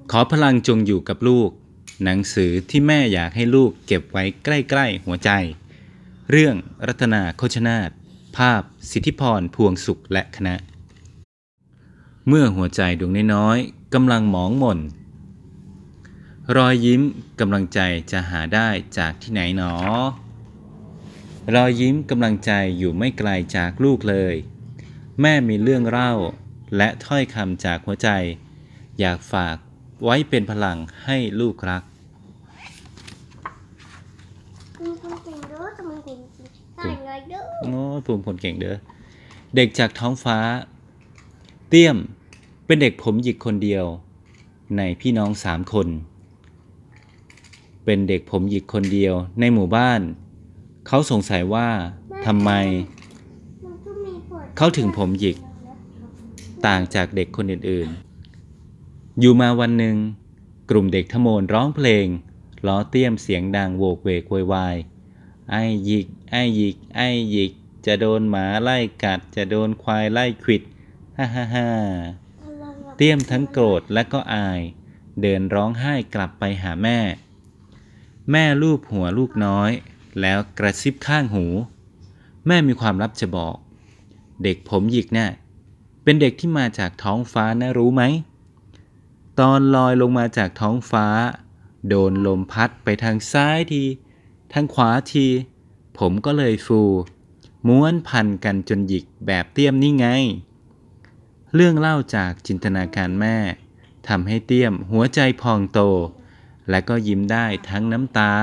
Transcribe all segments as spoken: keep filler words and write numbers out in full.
ขอพลังจงอยู่กับลูกหนังสือที่แม่อยากให้ลูกเก็บไว้ใกล้ๆหัวใจเรื่องรัตนาโคชนาทภาพสิทธิพรพวงสุขและคณะเมื่อหัวใจดวงน้อยๆกำลังหมองหม่นรอยยิ้มกำลังใจจะหาได้จากที่ไหนหนอรอยยิ้มกำลังใจอยู่ไม่ไกลจากลูกเลยแม่มีเรื่องเล่าและถ้อยคำจากหัวใจอยากฝากไว้เป็นพลังให้ลูกรักคุณคนเก่งเด้อทำไมคุณใส่เงยเด้อโอ้ภูมิคนเก่งเด้อเด็กจากท้องฟ้าเตี้ยมเป็นเด็กผมหยิกคนเดียวในพี่น้องสามคนเป็นเด็กผมหยิกคนเดียวในหมู่บ้านเขาสงสัยว่าทำไมเขาถึงผมหยิกต่างจากเด็กคนอื่นๆอยู่มาวันหนึ่งกลุ่มเด็กทะโมนร้องเพลงล้อเตี้ยมเสียงดังโวกเวกโวยวายไอ้หยิกไอ้หยิกไอ้หยิกจะโดนหมาไล่กัดจะโดนควายไล่ขวิดฮ่าฮ่าฮ่าเตี้ยมทั้งโกรธและก็อายเดินร้องไห้กลับไปหาแม่แม่ลูบหัวลูกน้อยแล้วกระซิบข้างหูแม่มีความลับจะบอกเด็กผมหยิกน่ะเป็นเด็กที่มาจากท้องฟ้านะรู้ไหมตอนลอยลงมาจากท้องฟ้าโดนลมพัดไปทางซ้ายทีทางขวาทีผมก็เลยฟูม้วนพันกันจนหยิกแบบเตี้ยมนี่ไงเรื่องเล่าจากจินตนาการแม่ทำให้เตี้ยมหัวใจพองโตและก็ยิ้มได้ทั้งน้ำตา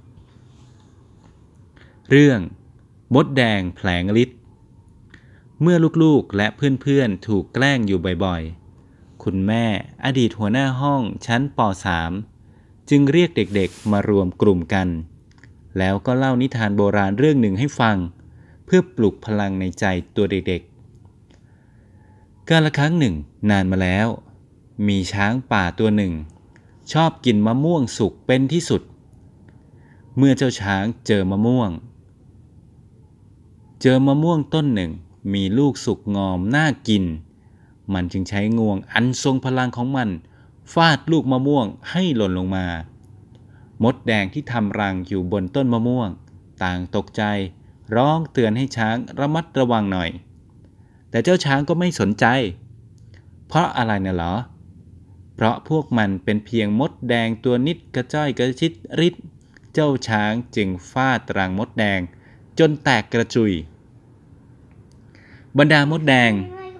เรื่องมดแดงแผลงฤทธิ์เมื่อลูกๆและเพื่อนๆถูกแกล้งอยู่บ่อยๆคุณแม่อดีตหัวหน้าห้องชั้นป .สาม จึงเรียกเด็กๆมารวมกลุ่มกันแล้วก็เล่านิทานโบราณเรื่องหนึ่งให้ฟังเพื่อปลุกพลังในใจตัวเด็กๆกาลครั้งหนึ่งนานมาแล้วมีช้างป่าตัวหนึ่งชอบกินมะม่วงสุกเป็นที่สุดเมื่อเจ้าช้างเจอมะม่วงเจอมะม่วงต้นหนึ่งมีลูกสุกงอมน่ากินมันจึงใช้งวงอันทรงพลังของมันฟาดลูกมะม่วงให้หล่นลงมามดแดงที่ทำรังอยู่บนต้นมะม่วงต่างตกใจร้องเตือนให้ช้างระมัดระวังหน่อยแต่เจ้าช้างก็ไม่สนใจเพราะอะไรน่ะเหรอเพราะพวกมันเป็นเพียงมดแดงตัวนิดกระจ้อยกระชิดริดเจ้าช้างจึงฟาดรังมดแดงจนแตกกระจุยบรรดามดแดง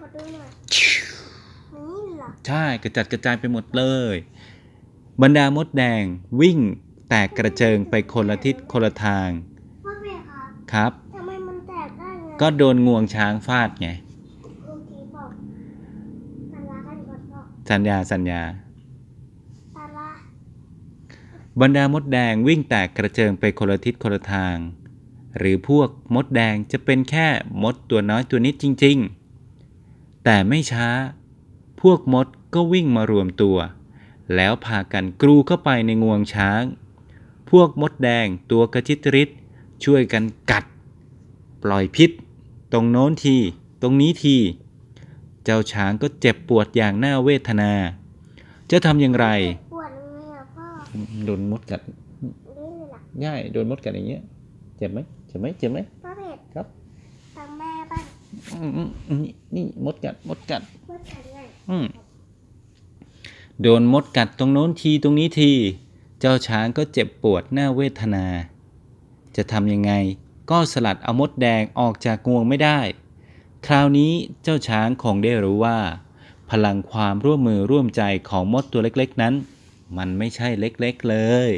ใช่กระจัดกระจายไปหมดเลยบรรดามดแดงวิ่งแตกกระเจิงไปคนละทิศคนละทางพ่อเปียคครับทำไมมันแตกได้ไงก็โดนงวงช้างฟาดไงโอเคพ่อสัญญากันก่อนพ่อสัญญาสัญญาสัญญาบรรดามดแดงวิ่งแตกกระเจิงไปคนละทิศคนละทางหรือพวกมดแดงจะเป็นแค่มดตัวน้อยตัวนิดจริงๆแต่ไม่ช้าพวกมดก็วิ่งมารวมตัวแล้วพากันกรูเข้าไปในงวงช้างพวกมดแดงตัวกระจิตริดช่วยกันกัดปล่อยพิษตรงโน้นทีตรงนี้ทีเจ้าช้างก็เจ็บปวดอย่างน่าเวทนาจะทำอย่างไรปวดเลยอ่ะพ่อโดนมดกัดง่ายโดนมดกัดอย่างเงี้ยเจ็บไหมเจ็บไหมเจ็บไหมพ่อเผ็ดครับทำแม่บ้างนี่นี่มดกัดมดกัดมดกัดไงอืมโดนมดกัดตรงโน้นทีตรงนี้ทีเจ้าช้างก็เจ็บปวดน่าเวทนาจะทำยังไงก็สลัดเอามดแดงออกจากงวงไม่ได้คราวนี้เจ้าช้างคงได้รู้ว่าพลังความร่วมมือร่วมใจของมดตัวเล็กๆนั้นมันไม่ใช่เล็กๆเลย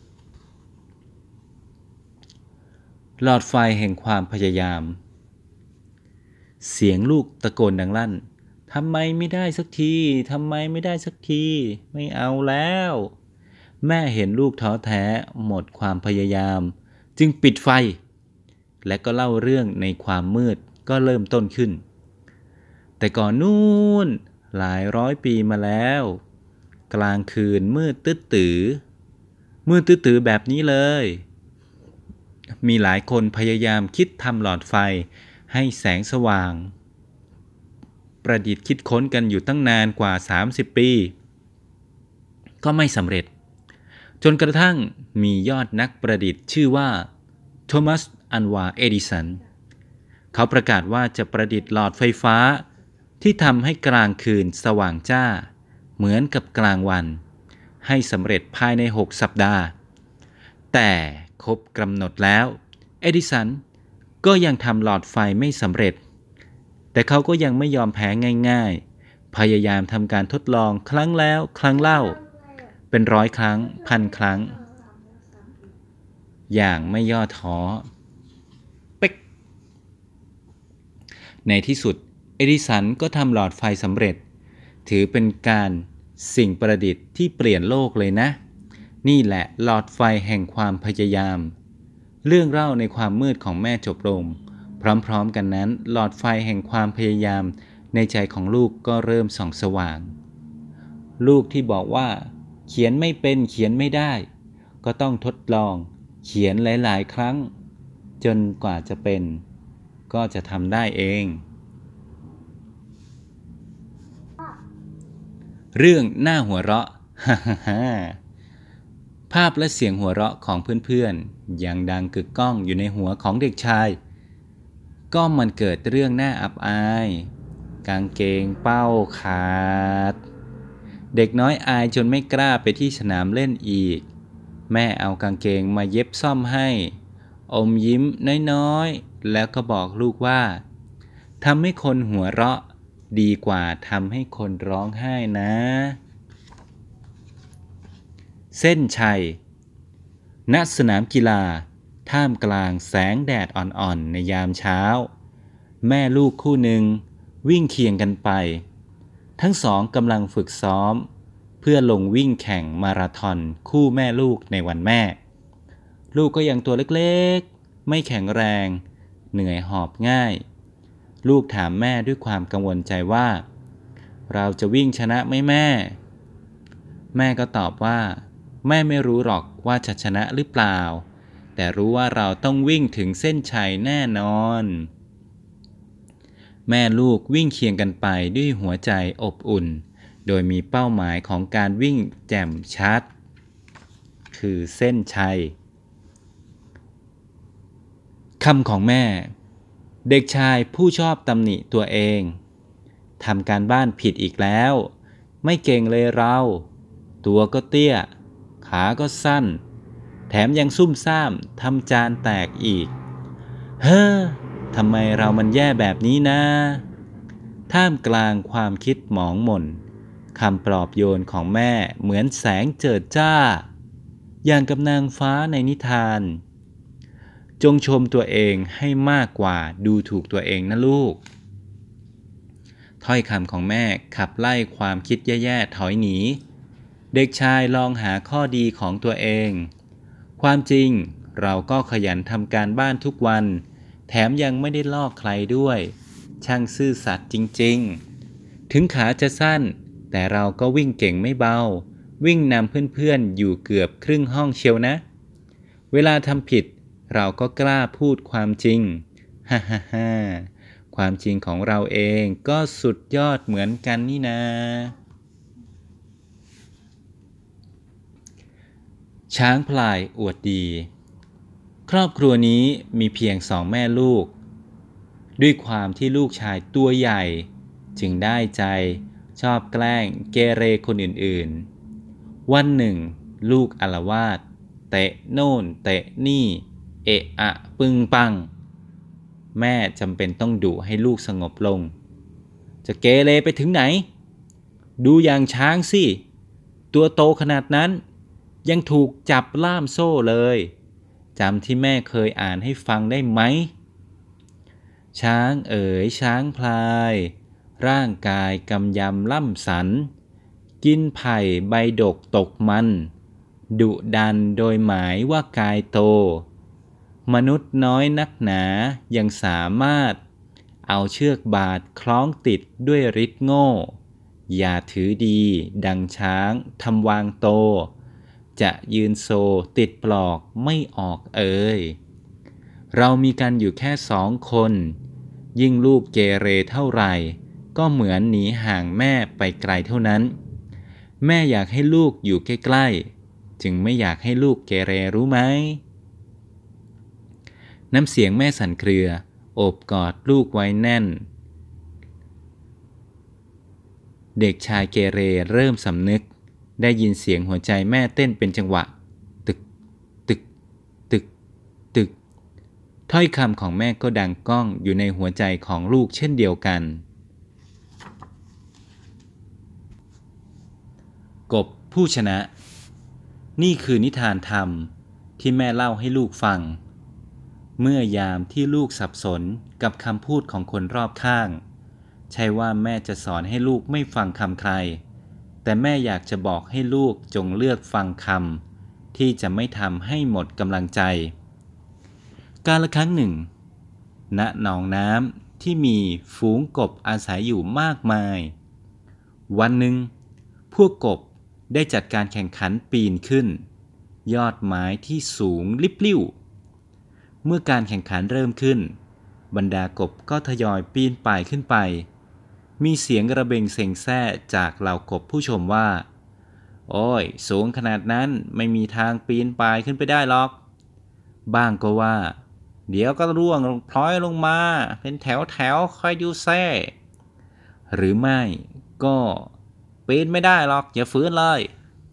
หลอดไฟแห่งความพยายามเสียงลูกตะโกนดังลั่นทำไมไม่ได้สักทีทำไมไม่ได้สักทีไม่เอาแล้วแม่เห็นลูกท้อแท้หมดความพยายามจึงปิดไฟและก็เล่าเรื่องในความมืดก็เริ่มต้นขึ้นแต่ก่อนนู้นหลายร้อยปีมาแล้วกลางคืนมืดตื้อตื้อมืดตื้อตื้อแบบนี้เลยมีหลายคนพยายามคิดทำหลอดไฟให้แสงสว่างประดิษฐ์คิดค้นกันอยู่ตั้งนานกว่าสามสิบปีก็ไม่สำเร็จจนกระทั่งมียอดนักประดิษฐ์ชื่อว่าโทมัสอันวาเอดิสันเขาประกาศว่าจะประดิษฐ์หลอดไฟฟ้าที่ทำให้กลางคืนสว่างจ้าเหมือนกับกลางวันให้สำเร็จภายในหกสัปดาห์แต่ครบกำหนดแล้วเอดิสันก็ยังทำหลอดไฟไม่สำเร็จแต่เขาก็ยังไม่ยอมแพ้ง่ายๆพยายามทำการทดลองครั้งแล้วครั้งเล่าเป็นร้อยครั้งพันครั้งอย่างไม่ย่อท้อเป๊กในที่สุดเอดิสันก็ทำหลอดไฟสำเร็จถือเป็นการสิ่งประดิษฐ์ที่เปลี่ยนโลกเลยนะนี่แหละหลอดไฟแห่งความพยายามเรื่องเล่าในความมืดของแม่จบลงพร้อมๆกันนั้นหลอดไฟแห่งความพยายามในใจของลูกก็เริ่มส่องสว่างลูกที่บอกว่าเขียนไม่เป็นเขียนไม่ได้ก็ต้องทดลองเขียนหลายๆครั้งจนกว่าจะเป็นก็จะทำได้เองเรื่องหน้าหัวเราะ ฮ่าฮ่าฮ่าภาพและเสียงหัวเราะของเพื่อนๆยังดังกึกก้องอยู่ในหัวของเด็กชายก็มันเกิดเรื่องน่าอับอายกางเกงเป้าขาดเด็กน้อยอายจนไม่กล้าไปที่สนามเล่นอีกแม่เอากางเกงมาเย็บซ่อมให้อมยิ้มน้อยๆแล้วก็บอกลูกว่าทำให้คนหัวเราะดีกว่าทำให้คนร้องไห้นะเส้นชัยณสนามกีฬาท่ามกลางแสงแดดอ่อนๆในยามเช้าแม่ลูกคู่หนึ่งวิ่งเคียงกันไปทั้งสองกำลังฝึกซ้อมเพื่อลงวิ่งแข่งมาราธอนคู่แม่ลูกในวันแม่ลูกก็ยังตัวเล็กๆไม่แข็งแรงเหนื่อยหอบง่ายลูกถามแม่ด้วยความกังวลใจว่าเราจะวิ่งชนะไหมแม่แม่ก็ตอบว่าแม่ไม่รู้หรอกว่าจะชนะหรือเปล่าแต่รู้ว่าเราต้องวิ่งถึงเส้นชัยแน่นอนแม่ลูกวิ่งเคียงกันไปด้วยหัวใจอบอุ่นโดยมีเป้าหมายของการวิ่งแจ่มชัดคือเส้นชัยคำของแม่เด็กชายผู้ชอบตำหนิตัวเองทำการบ้านผิดอีกแล้วไม่เก่งเลยเราตัวก็เตี้ยขาก็สั้นแถมยังซุ่มซ่ามทำจานแตกอีกเฮ้อทำไมเรามันแย่แบบนี้นะท่ามกลางความคิดหมองหม่นคำปลอบโยนของแม่เหมือนแสงเจิดจ้าอย่างกับนางฟ้าในนิทานจงชมตัวเองให้มากกว่าดูถูกตัวเองนะลูกถ้อยคำของแม่ขับไล่ความคิดแย่ๆถอยหนีเด็กชายลองหาข้อดีของตัวเองความจริงเราก็ขยันทำการบ้านทุกวันแถมยังไม่ได้ลอกใครด้วยช่างซื่อสัตย์จริงๆถึงขาจะสั้นแต่เราก็วิ่งเก่งไม่เบาวิ่งนำเพื่อนๆอยู่เกือบครึ่งห้องเชียวนะเวลาทำผิดเราก็กล้าพูดความจริงฮ่าฮ่าฮ่าความจริงของเราเองก็สุดยอดเหมือนกันนี่นาช้างพลายอวดดีครอบครัวนี้มีเพียงสองแม่ลูกด้วยความที่ลูกชายตัวใหญ่จึงได้ใจชอบแกล้งเกเรคนอื่นๆวันหนึ่งลูกอาละวาดเตะโน่นเตะนี่เอะอะปึงปังแม่จำเป็นต้องดุให้ลูกสงบลงจะเกเรไปถึงไหนดูอย่างช้างสิตัวโตขนาดนั้นยังถูกจับล่ามโซ่เลยจำที่แม่เคยอ่านให้ฟังได้ไหมช้างเอ๋ยช้างพลายร่างกายกำยำล่ำสันกินไผ่ใบดกตกมันดุดันโดยหมายว่ากายโตมนุษย์น้อยนักหนายังสามารถเอาเชือกบาดคล้องติดด้วยฤทธิ์โง่อย่าถือดีดังช้างทำวางโตจะยืนโซติดปลอกไม่ออกเอ่ยเรามีกันอยู่แค่สองคนยิ่งลูกเกเรเท่าไหร่ก็เหมือนหนีห่างแม่ไปไกลเท่านั้นแม่อยากให้ลูกอยู่ใกล้ๆจึงไม่อยากให้ลูกเกเรรู้ไหมน้ำเสียงแม่สั่นเครือโอบกอดลูกไว้แน่นเด็กชายเกเรเริ่มสำนึกได้ยินเสียงหัวใจแม่เต้นเป็นจังหวะตึกตึกตึกตึกถ้อยคำของแม่ก็ดังก้องอยู่ในหัวใจของลูกเช่นเดียวกันกบผู้ชนะนี่คือนิทานธรรมที่แม่เล่าให้ลูกฟังเมื่อยามที่ลูกสับสนกับคำพูดของคนรอบข้างใช่ว่าแม่จะสอนให้ลูกไม่ฟังคำใครแต่แม่อยากจะบอกให้ลูกจงเลือกฟังคำที่จะไม่ทำให้หมดกำลังใจกาลครั้งหนึ่งณหนองน้ำที่มีฝูงกบอาศัยอยู่มากมายวันหนึ่งพวกกบได้จัดการแข่งขันปีนขึ้นยอดไม้ที่สูงลิบลิ่วเมื่อการแข่งขันเริ่มขึ้นบรรดากบก็ทยอยปีนป่ายขึ้นไปมีเสียงระเบงเซ็งแซ่จากเหล่ากบผู้ชมว่าโอ้ยสูงขนาดนั้นไม่มีทางปีนป่ายขึ้นไปได้หรอกบ้างก็ว่าเดี๋ยวก็ร่วงลงพลอยลงมาเป็นแถวแถวคอยดูแซ่หรือไม่ก็ปีนไม่ได้หรอกอย่าฝืนเลย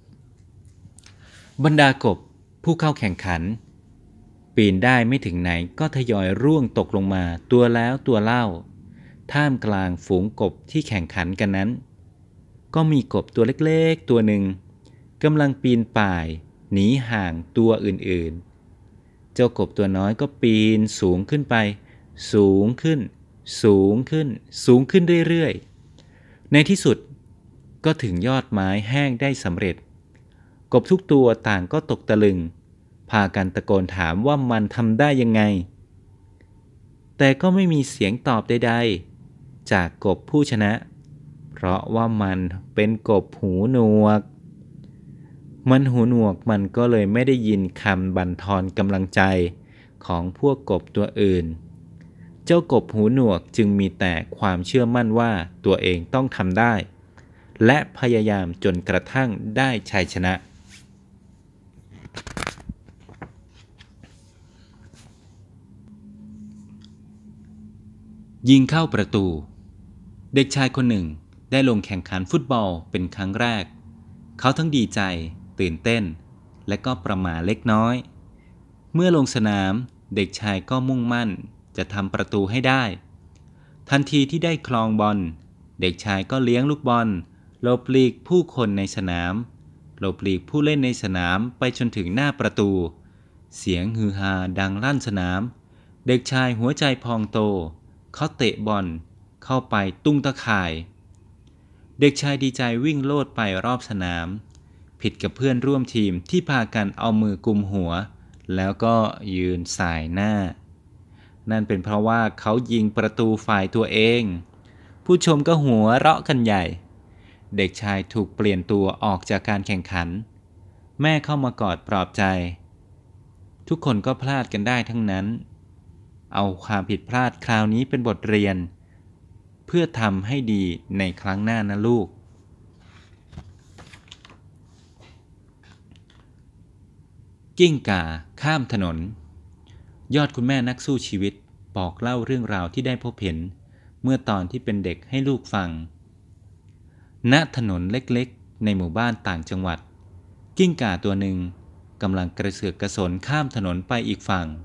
บรรดากบผู้เข้าแข่งขันปีนได้ไม่ถึงไหนก็ทยอยร่วงตกลงมาตัวแล้วตัวเล่าท่ามกลางฝูงกบที่แข่งขันกันนั้นก็มีกบตัวเล็กๆตัวหนึ่งกำลังปีนป่ายหนีห่างตัวอื่นๆเจ้ากบตัวน้อยก็ปีนสูงขึ้นไปสูงขึ้นสูงขึ้นสูงขึ้นเรื่อยๆในที่สุดก็ถึงยอดไม้แห้งได้สำเร็จกบทุกตัวต่างก็ตกตะลึงพากันตะโกนถามว่ามันทำได้ยังไงแต่ก็ไม่มีเสียงตอบใดๆจากกบผู้ชนะเพราะว่ามันเป็นกบหูหนวกมันหูหนวกมันก็เลยไม่ได้ยินคำบั่นทอนกำลังใจของพวกกบตัวอื่นเจ้ากบหูหนวกจึงมีแต่ความเชื่อมั่นว่าตัวเองต้องทำได้และพยายามจนกระทั่งได้ชัยชนะยิงเข้าประตูเด็กชายคนหนึ่งได้ลงแข่งขันฟุตบอลเป็นครั้งแรกเขาทั้งดีใจตื่นเต้นและก็ประหม่าเล็กน้อยเมื่อลงสนามเด็กชายก็มุ่งมั่นจะทำประตูให้ได้ทันทีที่ได้ครองบอลเด็กชายก็เลี้ยงลูกบอลหลบหลีกผู้คนในสนามหลบหลีกผู้เล่นในสนามไปจนถึงหน้าประตูเสียงฮือฮาดังลั่นสนามเด็กชายหัวใจพองโตเขาเตะบอลเข้าไปตุ้งตะข่ายเด็กชายดีใจวิ่งโลดไปรอบสนามผิดกับเพื่อนร่วมทีมที่พากันเอามือกุมหัวแล้วก็ยืนสายหน้านั่นเป็นเพราะว่าเขายิงประตูฝ่ายตัวเองผู้ชมก็หัวเราะกันใหญ่เด็กชายถูกเปลี่ยนตัวออกจากการแข่งขันแม่เข้ามากอดปลอบใจทุกคนก็พลาดกันได้ทั้งนั้นเอาความผิดพลาดคราวนี้เป็นบทเรียนเพื่อทำให้ดีในครั้งหน้านะลูกกิ้งก่าข้ามถนนยอดคุณแม่นักสู้ชีวิตบอกเล่าเรื่องราวที่ได้พบเห็นเมื่อตอนที่เป็นเด็กให้ลูกฟังณถนนเล็กๆในหมู่บ้านต่างจังหวัดกิ้งก่าตัวหนึ่งกำลังกระเสือกกระสนข้ามถนนไปอีกฝั่ง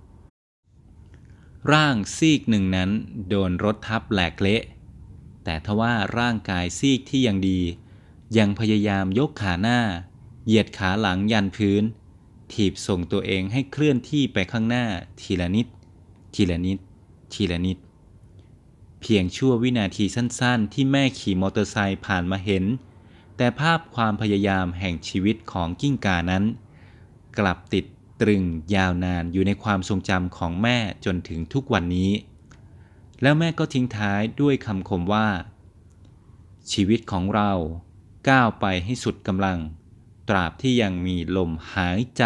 ร่างซีกหนึ่งนั้นโดนรถทับแหลกเละแต่ทว่าร่างกายซีกที่ยังดียังพยายามยกขาหน้าเหยียดขาหลังยันพื้นถีบส่งตัวเองให้เคลื่อนที่ไปข้างหน้าทีละนิดทีละนิดทีละนิดเพียงชั่ววินาทีสั้นๆที่แม่ขี่มอเตอร์ไซค์ผ่านมาเห็นแต่ภาพความพยายามแห่งชีวิตของกิ้งก่านั้นกลับติดตรึงยาวนานอยู่ในความทรงจำของแม่จนถึงทุกวันนี้แล้วแม่ก็ทิ้งท้ายด้วยคำคมว่าชีวิตของเราก้าวไปให้สุดกำลังตราบที่ยังมีลมหายใจ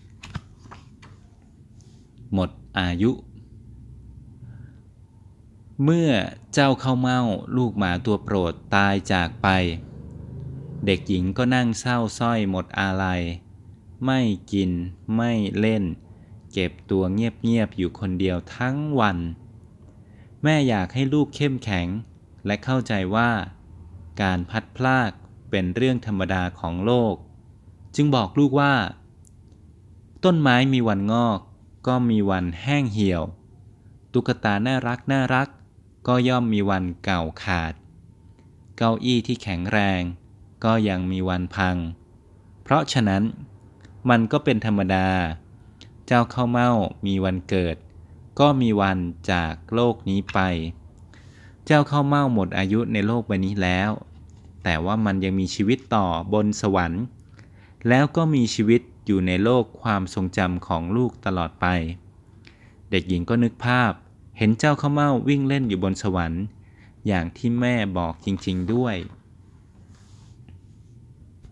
หมดอายุเมื่อเจ้าข้าวเม่าลูกหมาตัวโปรดตายจากไปเด็กหญิงก็นั่งเศร้าสร้อยหมดอาลัยไม่กินไม่เล่นเก็บตัวเงียบๆอยู่คนเดียวทั้งวันแม่อยากให้ลูกเข้มแข็งและเข้าใจว่าการพัดพลากเป็นเรื่องธรรมดาของโลกจึงบอกลูกว่าต้นไม้มีวันงอกก็มีวันแห้งเหี่ยวตุ๊กตาน่ารักน่ารักก็ย่อมมีวันเก่าขาดเก้าอี้ที่แข็งแรงก็ยังมีวันพังเพราะฉะนั้นมันก็เป็นธรรมดาเจ้าข้าวเม่ามีวันเกิดก็มีวันจากโลกนี้ไปเจ้าข้าวเม่าหมดอายุในโลกใบนี้แล้วแต่ว่ามันยังมีชีวิตต่อบนสวรรค์แล้วก็มีชีวิตอยู่ในโลกความทรงจำของลูกตลอดไปเด็กหญิงก็นึกภาพเห็นเจ้าข้าวเม่าวิ่งเล่นอยู่บนสวรรค์อย่างที่แม่บอกจริงๆด้วย